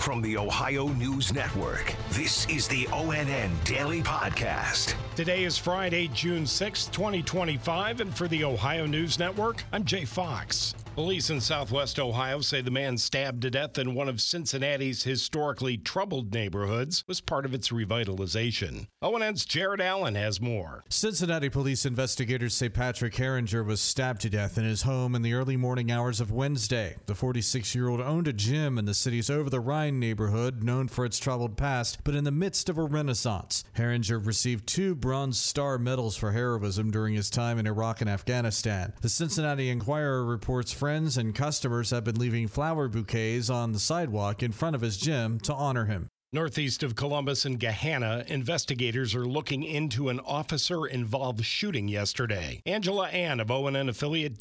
From the Ohio News Network, this is the ONN Daily Podcast. Today is Friday, June 6, 2025, and for the Ohio News Network, I'm Jay Fox. Police in Southwest Ohio say the man stabbed to death in one of Cincinnati's historically troubled neighborhoods was part of its revitalization. ONN's Jared Allen has more. Cincinnati police investigators say Patrick Herringer was stabbed to death in his home in the early morning hours of Wednesday. The 46-year-old owned a gym in the city's Over-the-Rhine neighborhood, known for its troubled past, but in the midst of a renaissance. Herringer received 2 Bronze Star medals for heroism during his time in Iraq and Afghanistan. The Cincinnati Enquirer reports friends and customers have been leaving flower bouquets on the sidewalk in front of his gym to honor him. Northeast of Columbus and Gahanna, investigators are looking into an officer-involved shooting yesterday. Angela Ann of ONN affiliate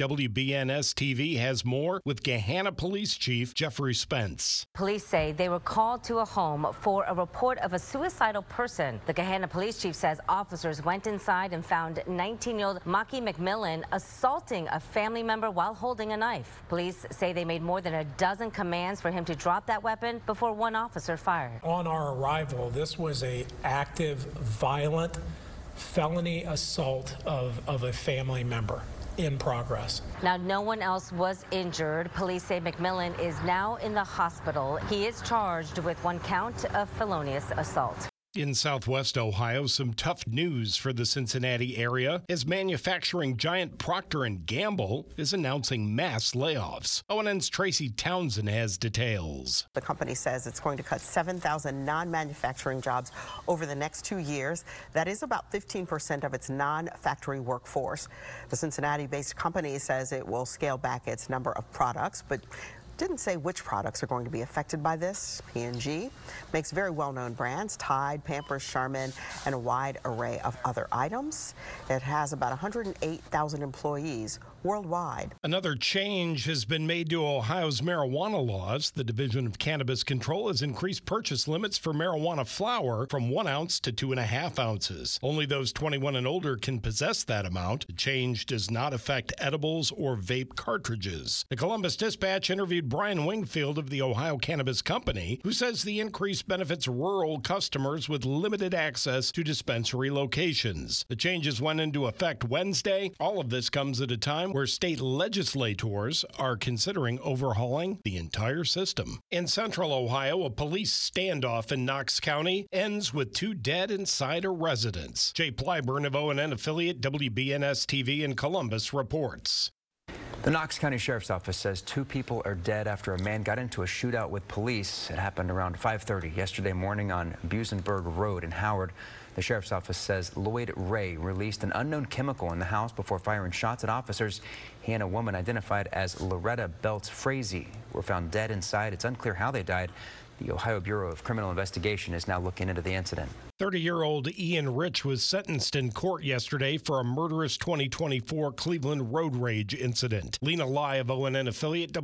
WBNS-TV has more with Gahanna Police Chief Jeffrey Spence. Police say they were called to a home for a report of a suicidal person. The Gahanna Police Chief says officers went inside and found 19-year-old Maki McMillan assaulting a family member while holding a knife. Police say they made more than a dozen commands for him to drop that weapon before one officer fired. On our arrival, this was an active, violent felony assault of a family member in progress. Now, no one else was injured. Police say McMillan is now in the hospital. He is charged with 1 count of felonious assault. In Southwest Ohio, some tough news for the Cincinnati area as manufacturing giant Procter & Gamble is announcing mass layoffs. ONN's Tracy Townsend has details. The company says it's going to cut 7,000 non-manufacturing jobs over the next 2 years. That is about 15% of its non-factory workforce. The Cincinnati-based company says it will scale back its number of products, but didn't say which products are going to be affected by this. P&G makes very well-known brands, Tide, Pampers, Charmin, and a wide array of other items. It has about 108,000 employees worldwide. Another change has been made to Ohio's marijuana laws. The Division of Cannabis Control has increased purchase limits for marijuana flower from 1 ounce to 2.5 ounces. Only those 21 and older can possess that amount. The change does not affect edibles or vape cartridges. The Columbus Dispatch interviewed Brian Wingfield of the Ohio Cannabis Company, who says the increase benefits rural customers with limited access to dispensary locations. The changes went into effect Wednesday. All of this comes at a time where state legislators are considering overhauling the entire system. In central Ohio, a police standoff in Knox County ends with 2 dead inside a residence. Jay Plyburn of ONN affiliate WBNS-TV in Columbus reports. The Knox County Sheriff's Office says 2 people are dead after a man got into a shootout with police. It happened around 5:30 yesterday morning on Busenberg Road in Howard. The Sheriff's Office says Lloyd Ray released an unknown chemical in the house before firing shots at officers. He and a woman identified as Loretta Belts Frazee were found dead inside. It's unclear how they died. The Ohio Bureau of Criminal Investigation is now looking into the incident. 30-year-old Ian Rich was sentenced in court yesterday for a murderous 2024 Cleveland road rage incident. Lena Lai of ONN affiliate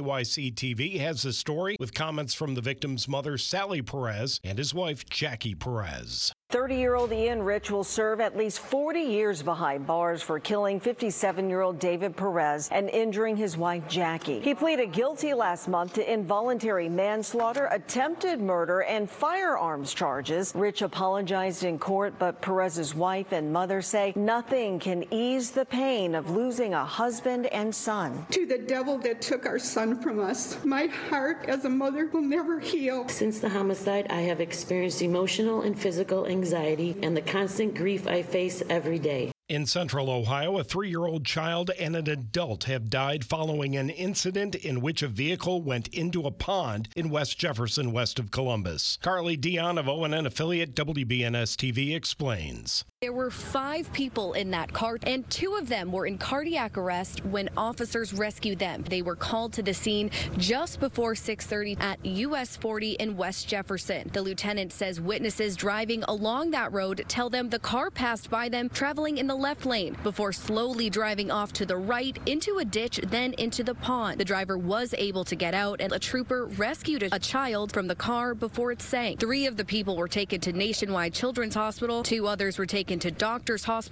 WKYC-TV has the story with comments from the victim's mother, Sally Perez, and his wife, Jackie Perez. 30-year-old Ian Rich will serve at least 40 years behind bars for killing 57-year-old David Perez and injuring his wife, Jackie. He pleaded guilty last month to involuntary manslaughter, attempted murder, and firearms charges. Rich apologized in court, but Perez's wife and mother say nothing can ease the pain of losing a husband and son. To the devil that took our son from us, my heart as a mother will never heal. Since the homicide, I have experienced emotional and physical anxiety and the constant grief I face every day. In central Ohio, a 3-year-old child and an adult have died following an incident in which a vehicle went into a pond in West Jefferson, west of Columbus. Carly Dion of ONN affiliate WBNS-TV explains. There were 5 people in that car, and 2 of them were in cardiac arrest when officers rescued them. They were called to the scene just before 6:30 at US 40 in West Jefferson. The lieutenant says witnesses driving along that road tell them the car passed by them traveling in the left lane before slowly driving off to the right into a ditch, then into the pond. The driver was able to get out, and a trooper rescued a child from the car before it sank. 3 of the people were taken to Nationwide Children's Hospital. 2 others were taken to Doctors Hospital.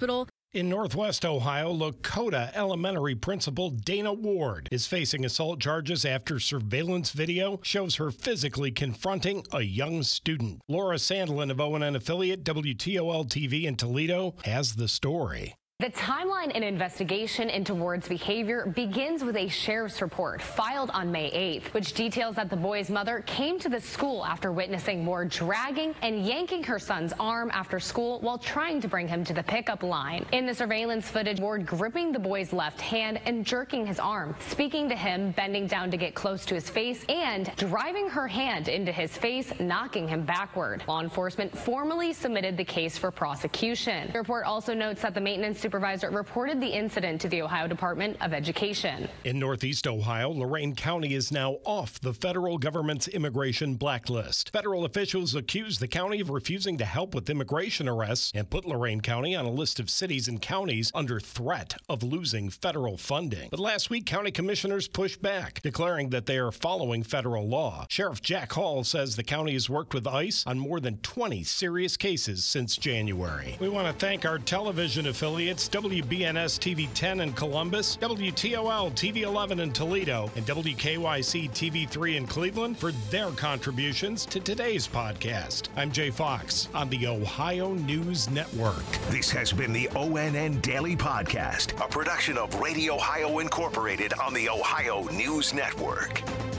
In Northwest Ohio, Lakota Elementary Principal Dana Ward is facing assault charges after surveillance video shows her physically confronting a young student. Laura Sandlin of ONN affiliate WTOL-TV in Toledo has the story. The timeline and investigation into Ward's behavior begins with a sheriff's report filed on May 8th, which details that the boy's mother came to the school after witnessing Ward dragging and yanking her son's arm after school while trying to bring him to the pickup line. In the surveillance footage, Ward gripping the boy's left hand and jerking his arm, speaking to him, bending down to get close to his face, and driving her hand into his face, knocking him backward. Law enforcement formally submitted the case for prosecution. The report also notes that the maintenance supervisor reported the incident to the Ohio Department of Education. In Northeast Ohio, Lorain County is now off the federal government's immigration blacklist. Federal officials accuse the county of refusing to help with immigration arrests and put Lorain County on a list of cities and counties under threat of losing federal funding. But last week, county commissioners pushed back, declaring that they are following federal law. Sheriff Jack Hall says the county has worked with ICE on more than 20 serious cases since January. We want to thank our television affiliates, WBNS TV 10 in Columbus, WTOL TV 11 in Toledo, and WKYC TV 3 in Cleveland for their contributions to today's podcast. I'm Jay Fox on the Ohio News Network. This has been the ONN Daily Podcast, a production of Radio Ohio Incorporated on the Ohio News Network.